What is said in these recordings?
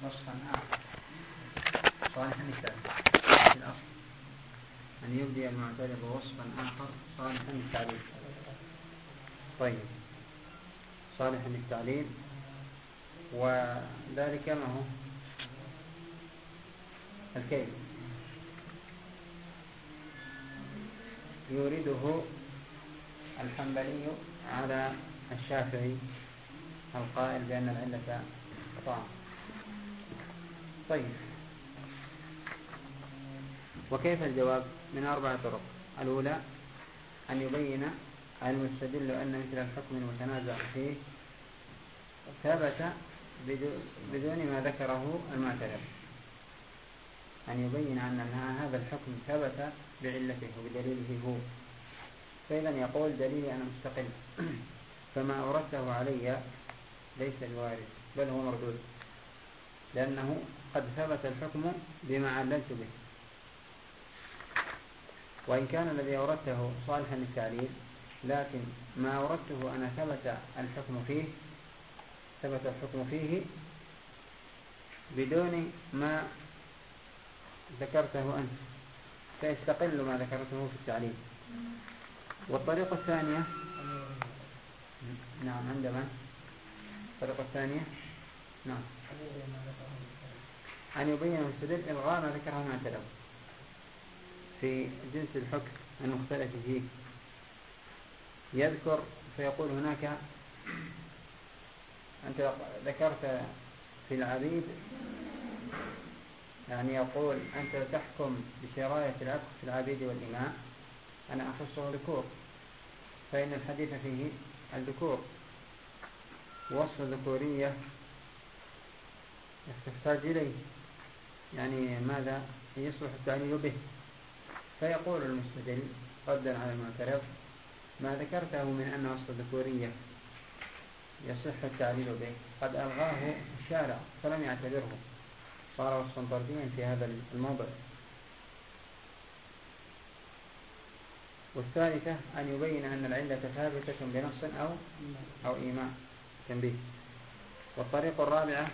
وصفا آخر صالحا للتعليل في الأصل أن يبدي المعترض وصفا آخر صالحا للتعليل. طيب، صالحا للتعليل، وذلك ما هو الكيف يورده الحنبلي على الشافعي القائل بأن العلة طعام. طيب، وكيف الجواب؟ من 4 طرق. الأولى أن يبين المستدل أن مثل الحكم المتنازع فيه ثبت بدون ما ذكره المعترض، أن يبين أن هذا الحكم ثبت بعلته وبدليله هو. فإذا يقول دليلي أنا مستقل، فما أوردته علي ليس بوارد بل هو مردود، لأنه قد ثبت الحكم بما عللت به. وإن كان الذي أوردته صالحا للتعليل، لكن ما أوردته أنا ثبت الحكم فيه بدون ما ذكرته أنت، فيستقل ما ذكرته في التعليل. والطريقة الثانية، نعم، عندما الطريقة الثانية نعم أن يبين المستدل إلغاء ما ذكره المعترض في جنس الحكم المختلف فيه، يذكر فيقول هناك أنت ذكرت في العبيد، يعني يقول أنت تحكم بشراية العتق في العبيد والإماء، أنا أخصه ذكور، فإن الحديث فيه الذكور، وصف ذكورية يحتاج إليه، يعني ماذا يصلح التعليل به؟ فيقول المستدل ردا على المعترض ما ذكرته من أن وصف الذكورية يصح التعليل به قد ألغاه الشارع فلم يعتبره، صار وصفا طرديا في هذا الموضع. والثالثة أن يبين أن العلة ثابتة بنص أو إيماء تنبيه. والطريق الرابعة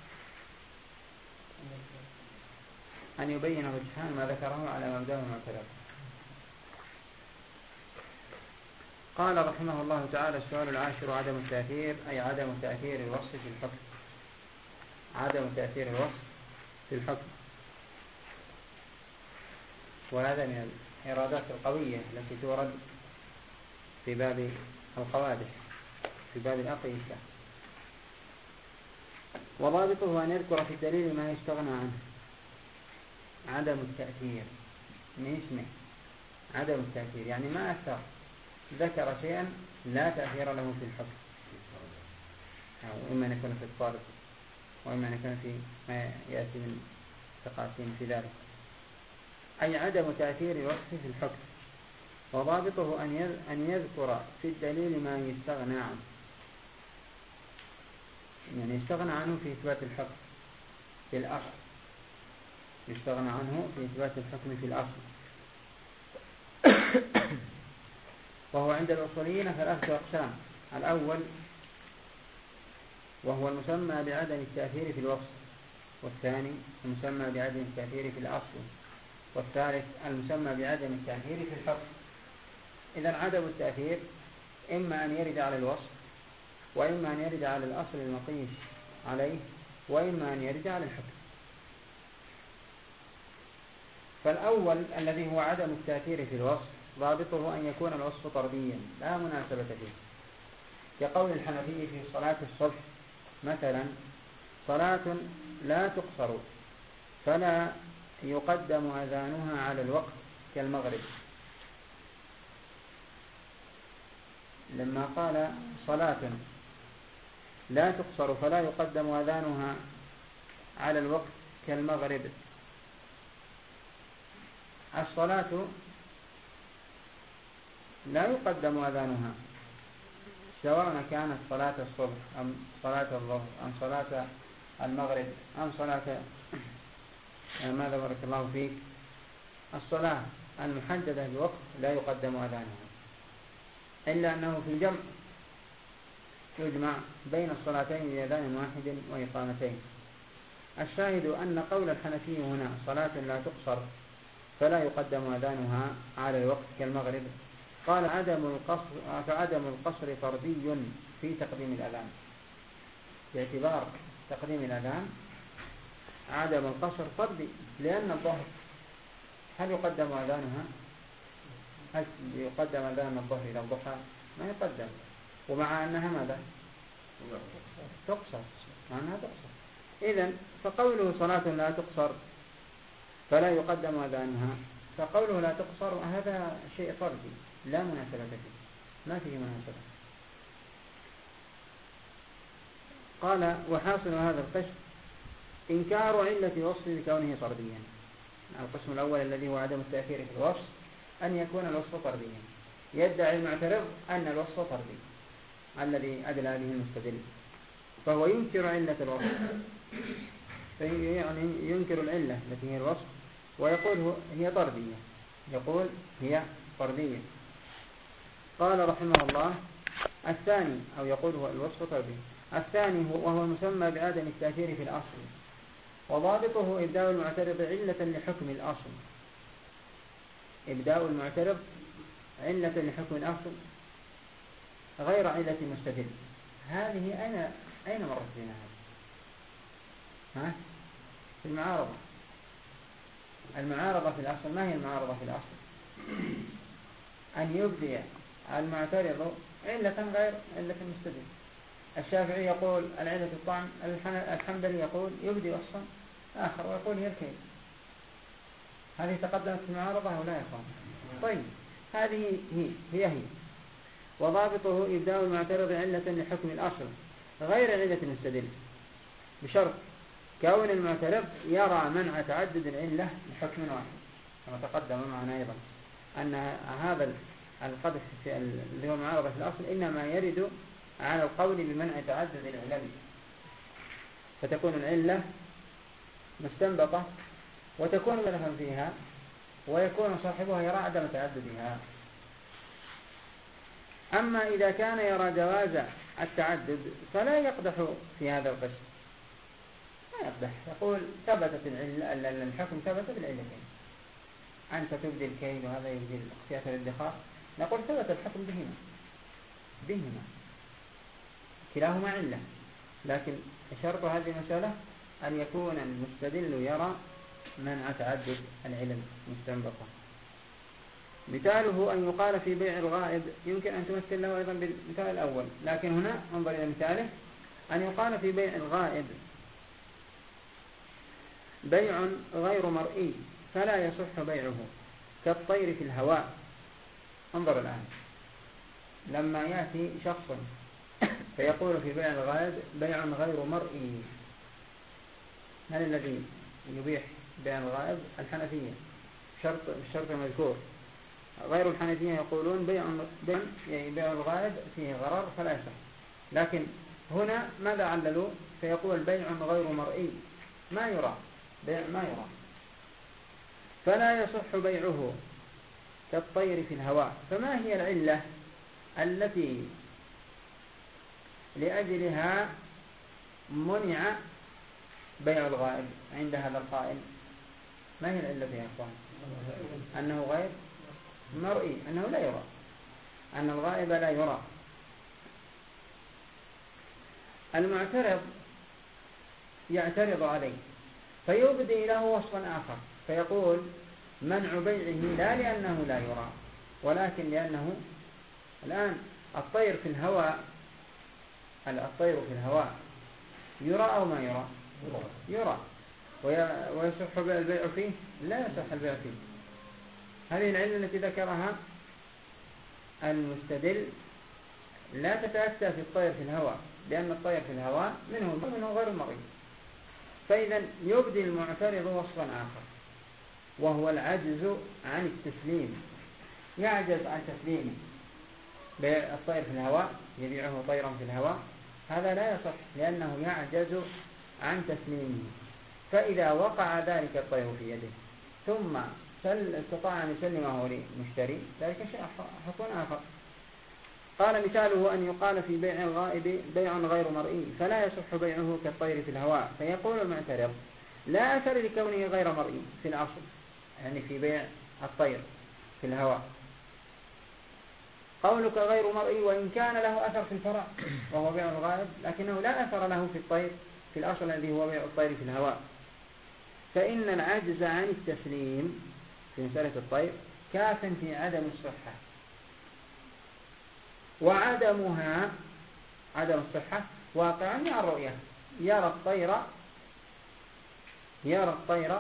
أن يبين وجهان ما ذكره على مبدأ المعترض. قال رحمه الله تعالى: السؤال العاشر عدم التأثير، أي عدم تأثير الوصف في الحكم. عدم تأثير الوصف في الحكم، وهذا من الإرادات القوية التي تورد في باب القوادح، في باب الأقيسة. وضابطه أن يذكر في الدليل ما يستغنى عنه. عدم التأثير من اسمه عدم التأثير، يعني ما أثر، ذكر شيئا لا تأثير له في الحكم، وإما أن يكون في الطارق وإما أن يكون في ما يأتي من تقاسيم في ذلك، أي عدم تأثير الوصف في الحكم. وضابطه أن يذكر في الدليل ما يستغنى عنه، يعني يستغنى عنه في إثبات الحكم في الأصل، يستغنى عنه في إثبات الحكم في الأصل. وهو عند الأصوليين 3 أقسام: الأول وهو المسمى بعدم التأثير في الوصف، والثاني المسمى بعدم التأثير في الأصل، والثالث المسمى بعدم التأثير في الحكم. إذن عدم التأثير إما أن يرد على الوصف، وإما أن يرد على الأصل المقيس عليه، وإما أن يرد على الحكم. فالأول الذي هو عدم التأثير في الوصف، ضابطه أن يكون الوصف طرديا لا مناسبة فيه، كقول الحنفي في صلاة الصبح مثلا: صلاة لا تقصر فلا يقدم أذانها على الوقت كالمغرب. لما قال صلاة لا تقصر فلا يقدم أذانها على الوقت كالمغرب، الصلاة لا يقدم أذانها سواء كانت صلاة الصبح أم صلاة الظهر أم صلاة المغرب أم صلاة ماذا بارك الله فيك، الصلاة المحددة بوقت لا يقدم أذانها، إلا أنه في الجمع يجمع بين الصلاتين بأذان واحد وإقامتين. الشاهد أن قول الحنفي هنا صلاة لا تقصر فلا يقدم أذانها على الوقت كالمغرب، قال فعدم القصر فردي في تقديم الأذان، باعتبار تقديم الأذان عدم القصر فردي، لأن الظهر هل يقدم أذانها؟ هل يقدم أذان الظهر إلى الضحى؟ ما يقدم، ومع أنها ماذا؟ تقصر، مع أنها تقصر. إذن فقوله صلاة لا تقصر فلا يقدم أذانها، فقوله لا تقصر هذا شيء فردي لا مناسبة فيه، ما فيه مناسبة. قال وحاصل هذا القسم إنكار علة وصف بكونه فرديا. القسم الأول الذي هو عدم التأثير في الوصف أن يكون الوصف فرديا، يدعي المعترض أن الوصف فردي الذي أدلى به المستدل، فهو ينكر علة الوصف، يعني ينكر العلة التي هي الوصف، ويقول هي طردية، يقول هي طردية. قال رحمه الله الثاني، أو يقول هو الوصف طردي. الثاني وهو المسمى بعدم التأثير في الأصل، وضابطه إبداء المعترض علة لحكم الأصل، إبداء المعترض علة لحكم الأصل غير علة المستدل. هذه أين مرت بنا هذه؟ في المعارضة. المعارضة في الأصل، ما هي المعارضة في الأصل؟ أن يبدي المعترض علة غير علة المستدل. الشافعي يقول العلة الطعن، الحنبلي يقول يبدي وصفا آخر ويقول هي الكيل. هذه تقدمت في المعارضة أو لا يا أخوان؟ طيب هذه هي وضابطه إبداء المعترض علة لحكم الأصل غير علة المستدل، بشرط كون المعترض يرى منع تعدد العلة لحكم واحد، كما تقدم معنا أيضا أن هذا القدح اللي هو المعارضة في الأصل إنما يرد على القول بمنع تعدد العلل، فتكون العلة مستنبطة وتكون ملفا فيها، ويكون صاحبها يرى عدم تعددها. أما إذا كان يرى جواز التعدد فلا يقدح في هذا القسم، لا يقدح، يقول ثبتت الحكم ثبت بالعلتين، أنت تبدي الكيل وهذا يبدي الاختيار الادخار، نقول ثبت الحكم بهما كلاهما علة، لكن شرط هذه المسألة أن يكون المستدل يرى منع تعدد العلل المستنبطة. مثاله أن يقال في بيع الغائب، يمكن أن تمثل له أيضا بالمثال الأول، لكن هنا انظر إلى مثاله، أن يقال في بيع الغائب بيع غير مرئي فلا يصح بيعه كالطير في الهواء. انظر الآن، لما يأتي شخص فيقول في بيع الغائب بيع غير مرئي، من الذي يبيح بيع الغائب؟ الحنفية، الشرط المذكور. غير الحنفية يقولون بيع الغائب فيه غرر فلا يصح، لكن هنا ماذا عللوا؟ فيقول بيع غير مرئي، ما يرى، بيع ما يرى، فلا يصح بيعه كالطير في الهواء. فما هي العلة التي لأجلها منع بيع الغائب عند هذا القائل؟ ما هي العلة يا أخوان؟ أنه غير مرئي، أنه لا يرى، أن الغائب لا يرى. المعترض يعترض عليه فيبدي له وصفا آخر، فيقول منع بيعه لا لأنه لا يرى، ولكن لأنه الآن الطير في الهواء يرى أو ما يرى؟ يرى. ويصح البيع فيه؟ لا يصح البيع فيه. هذه العلة التي ذكرها المستدل لا تتأتى في الطير في الهواء، لأن الطير في الهواء منه غير مرئي. فإذا يبدي المعترض وصفا آخر، وهو العجز عن التسليم، يعجز عن تسليمه. بيع الطير في الهواء، يبيعه طيرا في الهواء، هذا لا يصح لأنه يعجز عن تسليمه. فإذا وقع ذلك الطير في يده ثم استطاع أن يسلمه للمشتري، ذلك شيء حكم آخر. قال مثاله أن يقال في بيع الغائب بيع غير مرئي فلا يصح بيعه كالطير في الهواء، فيقول المعترض لا أثر لكونه غير مرئي في الأصل، يعني في بيع الطير في الهواء. قولك غير مرئي وإن كان له أثر في الفرع وهو بيع الغائب، لكنه لا أثر له في الطير في الأصل الذي هو بيع الطير في الهواء، فإن العجز عن التسليم في مسألة الطير كاف في عدم الصحة، وعدمها عدم الصحة واقعا مع الرؤية. يرى الطير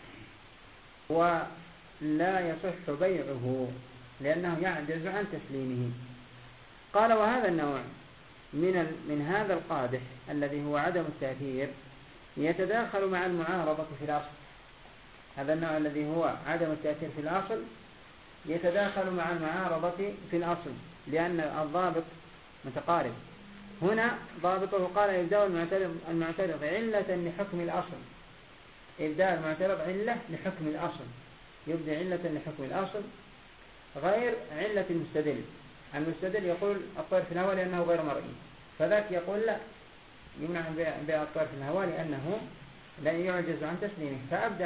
ولا يصح بيعه لأنه يعجز عن تسليمه. قال وهذا النوع من هذا القادح الذي هو عدم التأثير يتداخل مع المعارضة في الأصل. هذا النوع الذي هو عدم التأثير في الأصل يتداخل مع المعارضة في الأصل لأن الضابط متقارب. هنا ضابطه قال إبداء المعترض علة لحكم الأصل، إبداء المعترض علة لحكم الأصل، يبدأ علة لحكم الأصل غير علة المستدل. المستدل يقول الطير في الهواء لأنه غير مرئي، فذاك يقول لا، يمنع بيع الطير في الهواء لأنه لا يعجز عن تسليمه، فأبدأ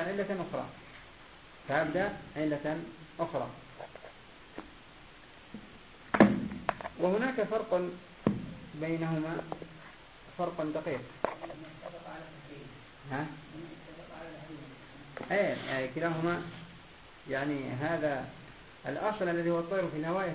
علة أخرى. وهناك فرق بينهما، فرق دقيق. كلاهما يعني هذا الأصل الذي هو الطير في الهواء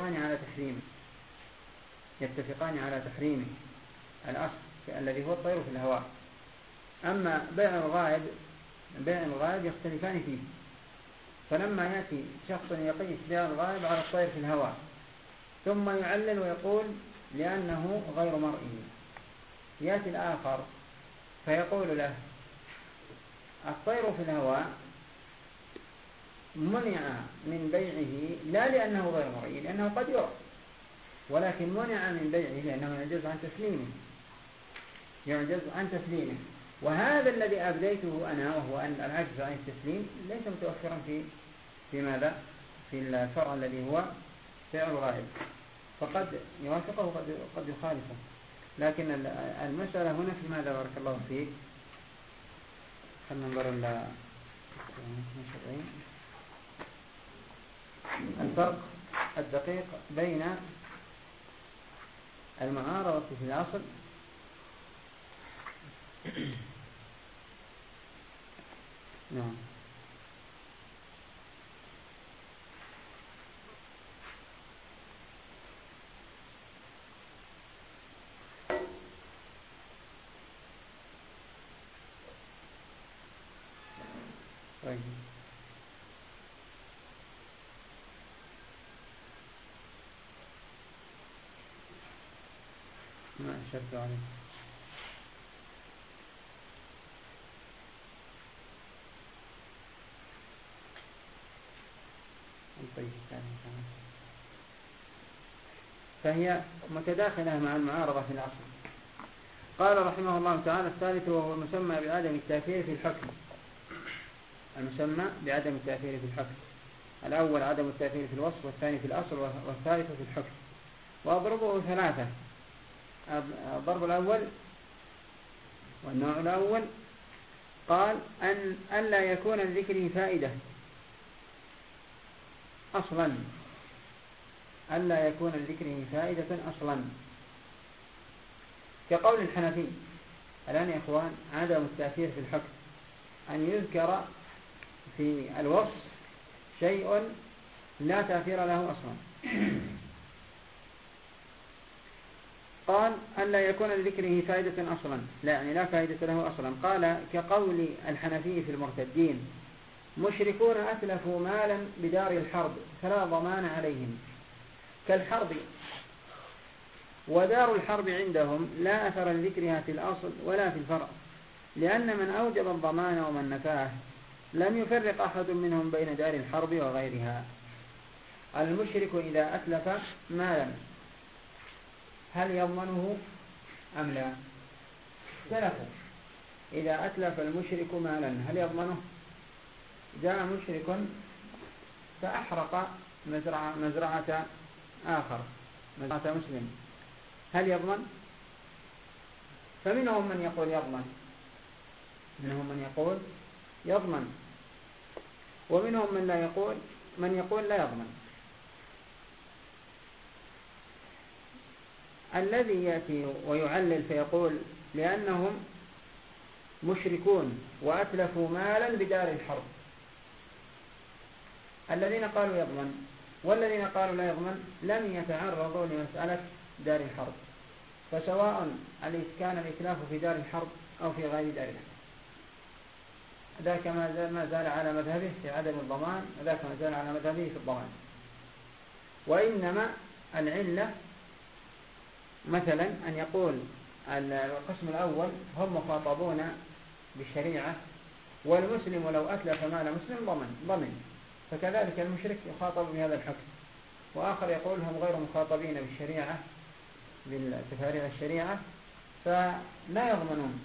يتفقان على تحريمه الأصل الذي هو الطير في الهواء. أما بيع الغائب يختلفان فيه، فلما يأتي شخص يقيس بيع الغائب على الطير في الهواء ثم يعلل ويقول لأنه غير مرئي، يأتي الآخر فيقول له الطير في الهواء منع من بيعه لا لأنه غير مرئي لأنه قد يرى، ولكن منع من بيعه لأنه يعجز عن تسليمه. وهذا الذي أبديته أنا وهو أن العجز عن التسليم ليس متوفرا في ماذا؟ في الفرع الذي هو بيع الغائب، فقد يوافقه وقد يخالفه. لكن المسألة هنا في ماذا بارك الله فيك؟ خلنا ننظر الفرق الدقيق بين المعارضة في الأصل نعم طيب. ما أشرت عليه فهي متداخلة مع المعارضة في الأصل. قال رحمه الله تعالى الثالث وهو المسمى بعدم التأثير في الحكم. المسمى بعدم التأثير في الحكم، الأول عدم التأثير في الوصف، والثاني في الأصل، والثالث في الحكم. وأضربه ثلاثة. الضرب الأول والنوع الأول قال أن لا يكون لذكره فائدة أصلا، ألا يكون لذكره فائدة أصلا، كقول الحنفي. الآن يا إخوان عدم التأثير في الحكم أن يذكر في الوصف شيء لا تأثير له أصلا. قال أن لا يكون لذكره فائدة أصلا، لا يعني لا فائدة له أصلا. قال كقول الحنفي في المرتدين مشركون أتلفوا مالا بدار الحرب فلا ضمان عليهم، كالحرب. ودار الحرب عندهم لا أثر لذكرها في الأصل ولا في الفرع، لأن من أوجب الضمان ومن نفاه لم يفرق أحد منهم بين دار الحرب وغيرها. المشرك إذا أتلف مالا هل يضمنه أم لا؟ اختلفوا. إذا أتلف المشرك مالا هل يضمنه؟ جاء مشرك فأحرق مزرعة آخر مات مسلم هل يضمن؟ فمنهم من يقول يضمن، منهم من يقول يضمن، ومنهم من يقول لا يضمن. الذي يأتي ويعلل فيقول لأنهم مشركون وأتلفوا مالا بدار الحرب، الذين قالوا يضمن والذين قالوا لا يضمن لم يتعرضوا لمسألة دار الحرب، فسواء كان الإتلاف في دار الحرب أو في غير دار الحرب، ذاك ما زال على مذهبه في عدم الضمان، وذاك ما زال على مذهبه في الضمان. وإنما العلة مثلا أن يقول القسم الأول هم مخاطبون بالشريعة، والمسلم لو أتلف مال مسلم ضمن، فكذلك المشرك يخاطب بهذا الحكم. وآخر يقول هم غير مخاطبين بالشريعة، بالتفاريع الشريعة، فلا يضمنون.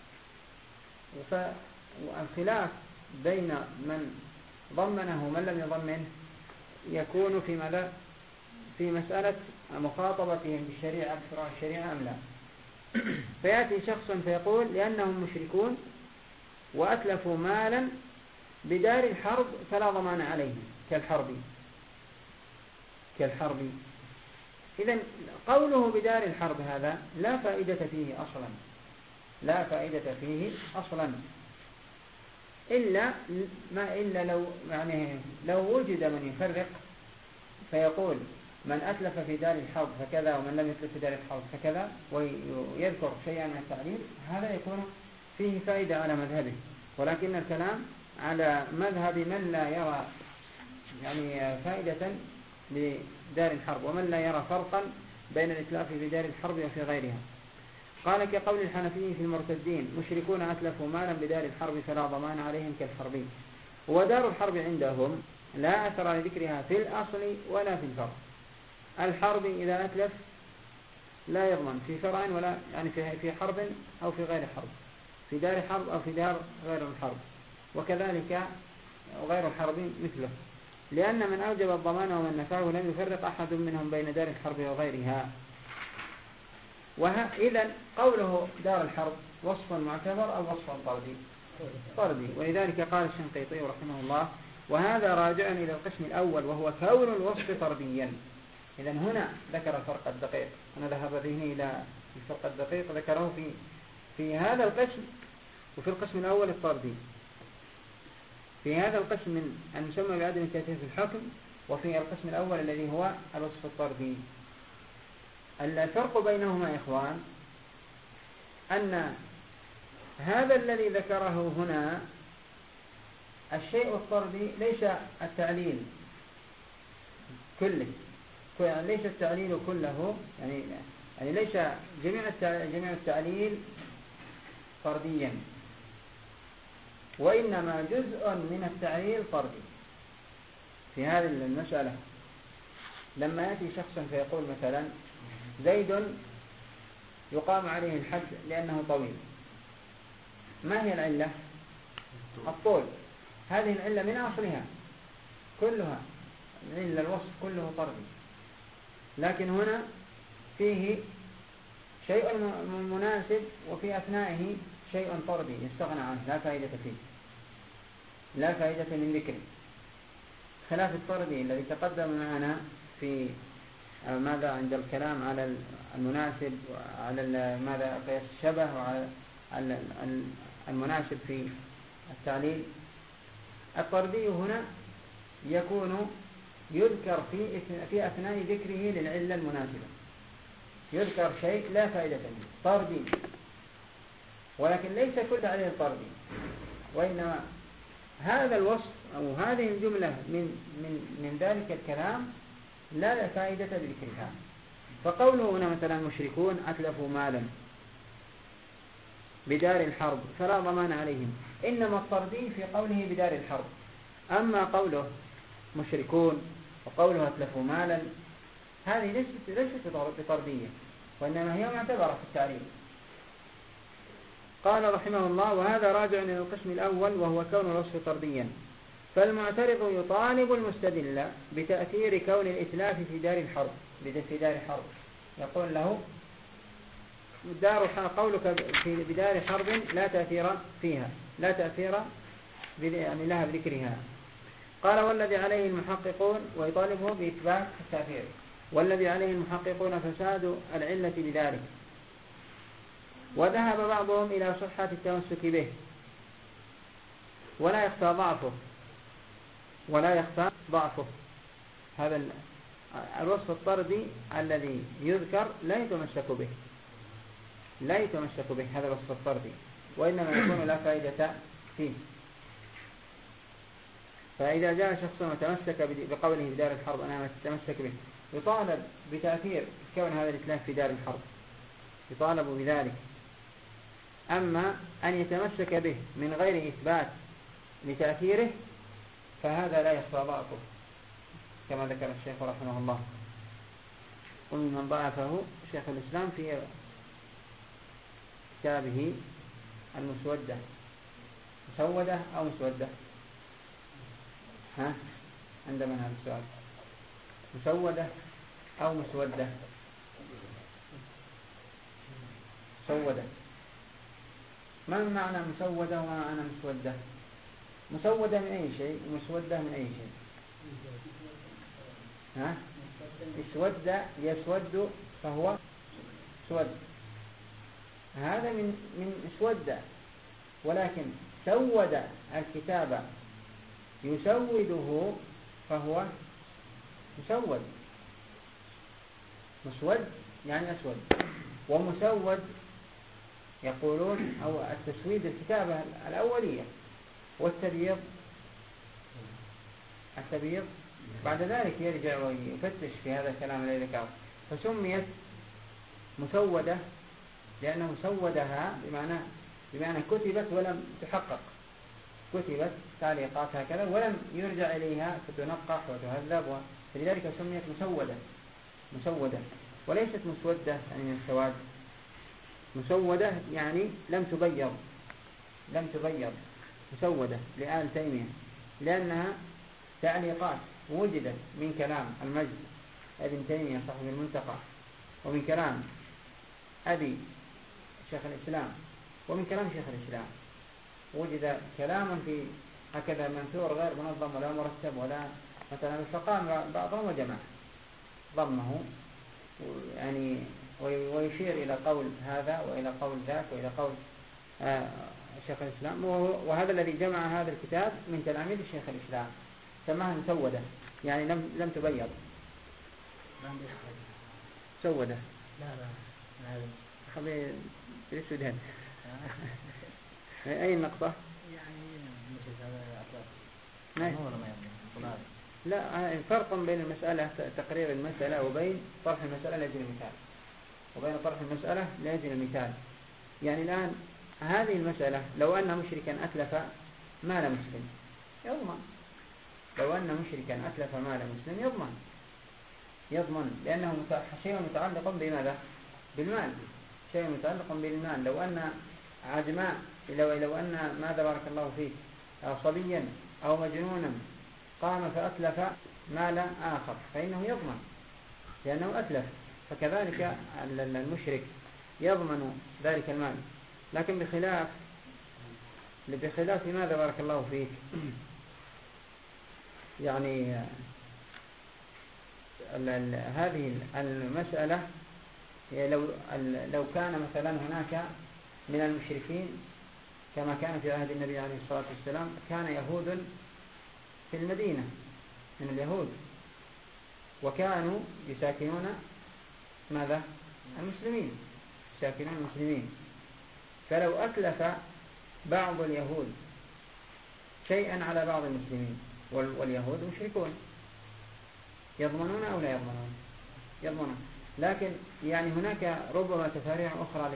والخلاف بين من ضمنه ومن لم يضمنه يكون في مسألة مخاطبتهم بالشريعة بفروع الشريعة أم لا. فيأتي شخص فيقول لأنهم مشركون وأتلفوا مالا بدار الحرب فلا ضمان عليهم كالحرب. إذن قوله بدار الحرب هذا لا فائدة فيه أصلا إلا لو وجد من يفرق فيقول من أتلف في دار الحرب فكذا ومن لم يتلف في دار الحرب فكذا، ويذكر شيئا من التعليل، هذا يكون فيه فائدة على مذهبه. ولكن الكلام على مذهب من لا يرى فائدة لدار الحرب، ومن لا يرى فرقا بين الإتلاف في دار الحرب وفي غيرها. قال كقول الحنفي في المرتدين مشركون أتلفوا مالا بدار الحرب فلا ضمان عليهم كالحربي. ودار الحرب عندهم لا أثر لذكرها في الأصل ولا في الفرع. الحرب إذا أتلف لا يضمن في فرع ولا في حرب أو في غير حرب، في دار حرب أو في دار غير الحرب، وكذلك غير الحرب مثله، لأن من أوجب الضمان ومن نفاه لم يفرق أحد منهم بين دار الحرب وغيرها. إذن قوله دار الحرب وصف معتبر أو وصف طردي. ولذلك قال الشنقيطي رحمه الله وهذا راجع إلى القسم الأول وهو كون الوصف طرديا. إذن هنا ذكر الفرق الدقيق، أنا ذهب ذهني إلى الفرق الدقيق ذكره في هذا القسم، وفي القسم الأول الطردي. في هذا القسم المسمى بعدم التأثير في الحكم، وفي القسم الأول الذي هو الوصف الطردي. الفرق بينهما يا إخوان أن هذا الذي ذكره هنا الشيء الطردي ليس التعليل كله، ليس التعليل كله، يعني ليس جميع التعليل طرديا، وإنما جزء من التعليل طردي. في هذه المسألة لما يأتي شخص فيقول مثلا زيد يقام عليه الحد لأنه طويل، ما هي العلة؟ الطول. هذه العلة من أصلها كلها العلة، الوصف كله طردي، لكن هنا فيه شيء مناسب وفي أثنائه شيء طردي يستغنى عنه، لا فائدة فيه، لا فائدة من ذكره، خلاف الطردي الذي تقدم معنا في ماذا عند الكلام على المناسب وعلى ماذا قياس الشبه وعلى المناسب في التعليل. الطردي هنا يكون يذكر في أثناء ذكره للعلة المناسبة، يذكر شيء لا فائدة منه طردي، ولكن ليس كل تعليل طردي، وإنما هذا الوصف أو هذه الجملة من ذلك الكلام لا فائدة بذكرها. فقوله هنا مثلا مشركون أتلفوا مالا بدار الحرب فلا ضمان عليهم، إنما الطردي في قوله بدار الحرب. أما قوله مشركون وقوله أتلفوا مالا هذه ليست بطردية، وإنما هي معتبرة في التعليل. قال رحمه الله وهذا راجع إلى القسم الأول وهو كون الوصف طرديا. فالمعترض يطالب المستدل بتأثير كون الإتلاف في دار الحرب يقول له قولك بدار حرب لا تأثير فيها، لا تأثير يعني لها بذكرها. قال والذي عليه المحققون، ويطالبه بإثبات التأثير، والذي عليه المحققون فساد العلة بذلك. وذهب بعضهم إلى صحة التمسك به ولا يخفى ضعفه. هذا الوصف الطردي الذي يذكر لا يتمسك به هذا الوصف الطردي، وإنما يكون لا فائدة فيه. فإذا جاء شخص وتمسك بقوله بدار الحرب أنا أتمسك به، يطالب بتأثير كون هذا الإتلاف في دار الحرب، يطالب بذلك. أما أن يتمسك به من غير إثبات لتأثيره فهذا لا يخفى ضعفه كما ذكر الشيخ رحمه الله. ومن ضعفه شيخ الإسلام في كتابه المسودة. مسودة أو مسودة؟ عندما هذا السؤال، مسودة أو مسودة؟ مسودة. ما معنى مسودة وما معنى مسودة؟ مسودة من أي شيء ومسودة من أي شيء؟ اسود يسود فهو سود، هذا من اسود. ولكن سود الكتاب يسوده فهو مسود. مسود يعني أسود، ومسود يقولون أو التسويد الكتابة الأولية، والتبييض بعد ذلك يرجع ويفتش في هذا الكلام الذي ذكره. فسميت مسودة لأنه سودها بمعنى كتبت ولم تحقق، كتبت تعليقات هكذا ولم يرجع إليها فتنقح وتهذب، فلذلك سميت مسودة وليست مسودة يعني من السواد. مسودة يعني لم تبيض مسودة لآل تيمية، لأنها تعليقات وجدت من كلام المجد ابن تيمية صاحب المنتقى، ومن كلام أبي شيخ الإسلام، ومن كلام شيخ الإسلام. وجد كلام في هكذا منثور غير منظم ولا مرتب ولا مثلا، فقام بعضهم وجمع ضمه يعني ويشير إلى قول هذا وإلى قول ذاك وإلى قول شيخ الإسلام. وهذا الذي جمع هذا الكتاب من تلاميذ شيخ الإسلام، سماها مسودة يعني لم تبيض. مسودة لا خلي الأسود هنا. أي النقطة؟ يعني لا، فرق بين المسألة تقرير المسألة وبين طرح المسألة لأجل المثال. يعني الآن هذه المسألة لو أن مشركا أتلف مال مسلم يضمن، لأنه شيء متعلق بماذا؟ بالمال، شيء متعلق بالمال. لو أن عجماء، لو أن ماذا بارك الله فيك صبيا أو مجنونا قام فأتلف مال آخر فإنه يضمن لأنه أتلف، فكذلك المشرك يضمن ذلك المال. لكن بخلاف ماذا بارك الله فيك يعني هذه المسألة لو كان مثلا هناك من المشركين كما كان في عهد النبي عليه الصلاة والسلام، كان يهود في المدينة من اليهود، وكانوا يساكنون ماذا؟ المسلمين، يساكنون المسلمين. فلو أتلف بعض اليهود شيئا على بعض المسلمين واليهود مشركون، يضمنون أو لا يضمنون؟ يضمنون. لكن يعني هناك ربما تفاريع أخرى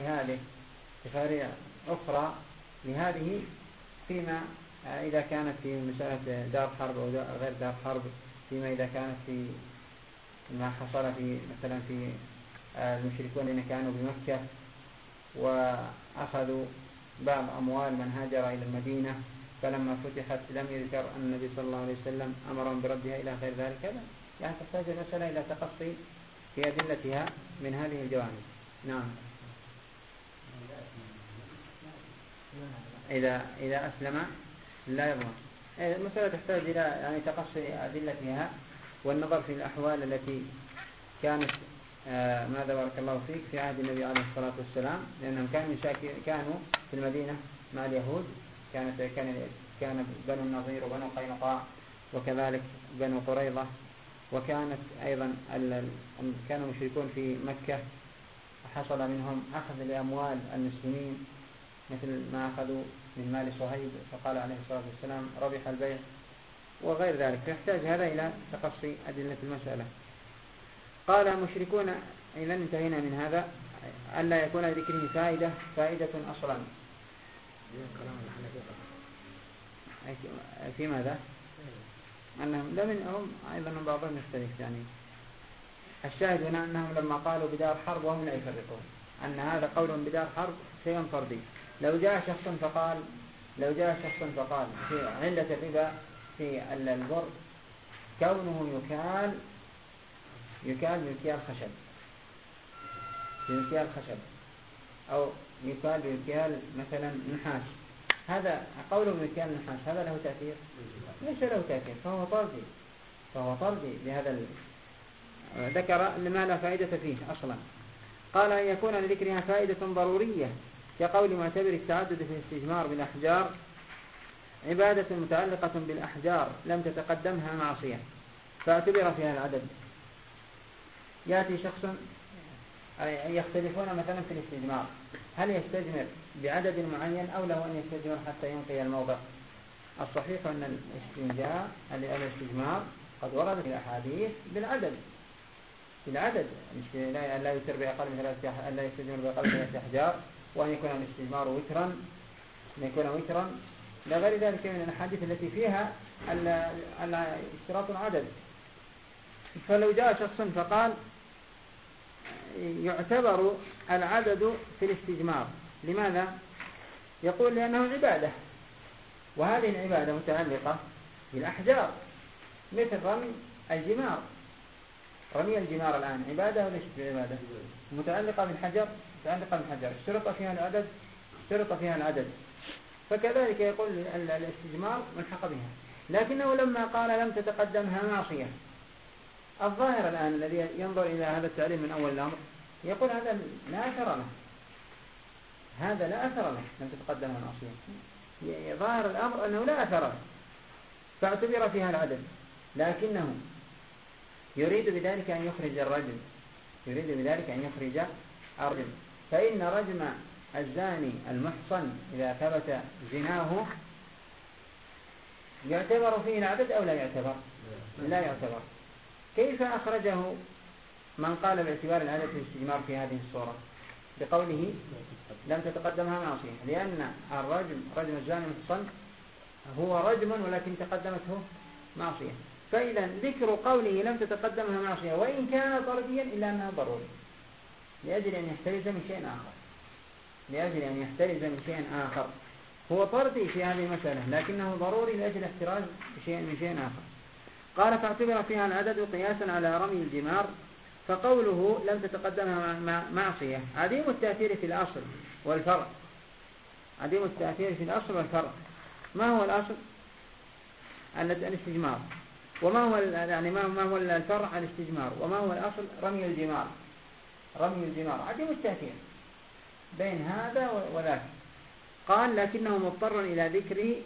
لهذه فيما إذا كانت في مسألة دار حرب أو غير دار حرب، فيما إذا كانت في ما حصل في مثلا في المشركون الذين كانوا بمكة وأخذوا بعض أموال من هاجر إلى المدينة فلما فتحت لم يذكر أن النبي صلى الله عليه وسلم أمرهم بردها إلى غير ذلك. هذا يعني تحتاج المسألة إلى تقصي في أدلتها من هذه الجوانب. نعم. إذا أسلم لا يضمن. المسألة تحتاج إلى يعني تقصي أدلتها والنظر في الأحوال التي كانت ماذا بارك الله فيك في عهد النبي عليه الصلاة والسلام، لأنهم كانوا في المدينة مع اليهود، كان بنو النضير وبنو قينقاع وكذلك بنو قريظة، وكانت أيضا كانوا مشركون في مكة، حصل منهم أخذ لأموال المسلمين مثل ما أخذوا من مال صهيب، فقال عليه الصلاة والسلام ربح البيع وغير ذلك. فيحتاج هذا إلى تقصي أدلة المسألة. قال مشركون. إذا انتهينا من هذا، ألا يكون ذكره فائدة أصلا. في ماذا؟ أنهم هم أيضا بعضهم يختلف. يعني الشاهد هنا أنهم لما قالوا بدار حرب وهم لا يفرقون أن هذا قول بدار حرب شيء فردي. لو جاء شخص فقال في علة الربا في البر كونه يكال بمكيال خشب أو يكال بمكيال مثلا نحاس، هذا قوله بمكيال نحاس هذا له تأثير؟ ليس له تأثير، فهو طردي بهذا ذكر لما لا فائدة فيه أصلا. قال أن يكون لذكرها فائدة ضرورية كقول معتبر التعدد في الاستجمار بالأحجار عبادة متعلقة بالأحجار لم تتقدمها معصية فاعتبر فيها العدد. يأتي شخص يختلفون مثلا في الاستجمار، هل يستجمر بعدد معين أو له أن يستجمر حتى ينقي الموضع؟ الصحيح أن الاستجمار قد وردت الأحاديث بالعدد لا يسر بأقل من لا يستجمر بأقل من 3 أحجار، وأن يكون الاستجمار وترا لا غير ذلك من الأحاديث التي فيها اشتراط العدد. فلو جاء شخص فقال يعتبر العدد في الاستجمار، لماذا؟ يقول لأنه عبادة، وهذه العبادة متعلقة بالأحجار مثل رمي الجمار الآن عبادة وليست بعبادة؟ متعلقة بالحجر. اشترط فيها العدد، فكذلك يقول الاستجمار ملحق بها. لكنه لما قال لم تتقدمها معصية، الظاهر الآن الذي ينظر إلى هذا التعليم من أول الأمر يقول هذا لا أثر له لم تتقدمها معصية. ظاهر الأمر أنه لا أثر له فاعتبر فيها العدد، لكنه يريد بذلك أن يخرج الرجم. فإن رجم الزاني المحصن إذا ثبت زناه يعتبر فيه العدد أو لا يعتبر؟ لا يعتبر. كيف أخرجه من قال باعتبار العدد في الاستجمار في هذه الصورة بقوله لم تتقدمها معصية؟ لأن رجم الزاني المحصن هو رجم ولكن تقدمته معصية. فإذا ذكر قوله لم تتقدمها معصية وإن كان طرديا إلا أنها ضروري لأجل أن يحترز من شيء آخر. هو طردي في هذه المسألة لكنه ضروري لأجل احتراز من شيء آخر. قال فاعتبر فيها العدد قياسا على رمي الجمار. فقوله لم تتقدمها معصية عديم التأثير في الأصل والفرع. ما هو الأصل؟ الاستجمار. وما هو الفرع؟ الاستجمار. وما هو الأصل؟ رمي الجمار. عديم التأثير بين هذا وذاك. قال لكنه مضطر إلى ذكره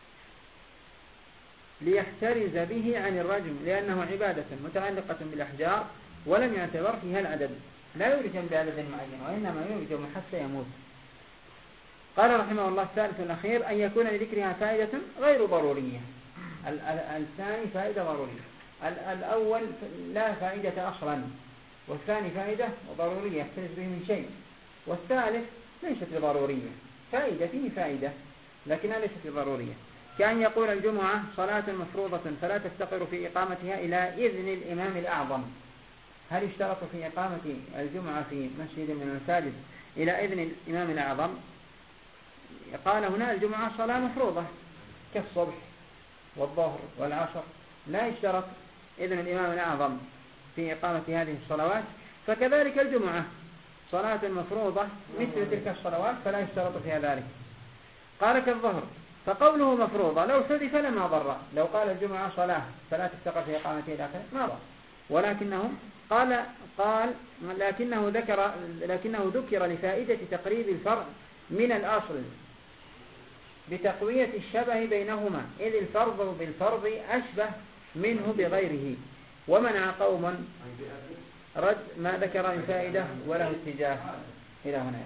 ليحترز به عن الرجم لأنه عبادة متعلقة بالأحجار ولم يعتبر فيها العدد، لا يرجم بعدد معين وإنما يرجم حتى يموت. قال رحمه الله الثالث الأخير أن يكون لذكرها فائدة غير ضرورية. الثاني فائدة ضرورية، الأول لا فائدة أصلا، والثاني فائدة ضرورية يحترز به من شيء، والثالث ليست بضرورية، فيه فائدة لكنها ليست بضرورية. كأن يقول الجمعة صلاة مفروضة فلا تفتقر في إقامتها إلى إذن الإمام الأعظم. هل يشترط في إقامة الجمعة في مسجد من المساجد إلى إذن الإمام الأعظم؟ قال هنا الجمعة صلاة مفروضة كالصبح والظهر والعصر لا يشترط إذن الإمام الأعظم في إقامة هذه الصلوات. فكذلك الجمعة صلاة مفروضة مثل تلك الصلوات فلا يشترط فيها ذلك. قال كالظهر، فقوله مفروضة لو حذف لما ضر، لو قال الجمعة صلاة فلا تفتقر في إقامته إلى آخره ما ضر، ولكنه قال لكنه ذكر لفائدة تقريب الفرع من الأصل بتقوية الشبه بينهما، إذ الفرض بالفرض أشبه منه بغيره، ومنع قوم رد ما ذكر من فائدة وله اتجاه. إلى هنا.